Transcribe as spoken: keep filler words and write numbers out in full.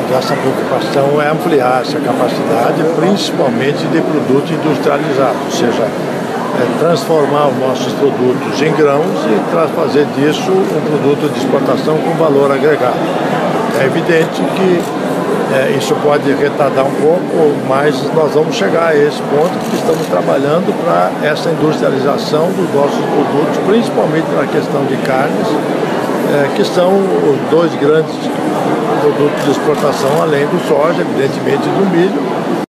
Nossa preocupação é ampliar essa capacidade, principalmente de produto industrializado, ou seja, é transformar os nossos produtos em grãos e fazer disso um produto de exportação com valor agregado. É evidente que é, isso pode retardar um pouco, mas nós vamos chegar a esse ponto que estamos trabalhando para essa industrialização dos nossos produtos, principalmente na questão de carnes, é, que são os dois grandes produtos de exportação, além do soja, evidentemente do milho,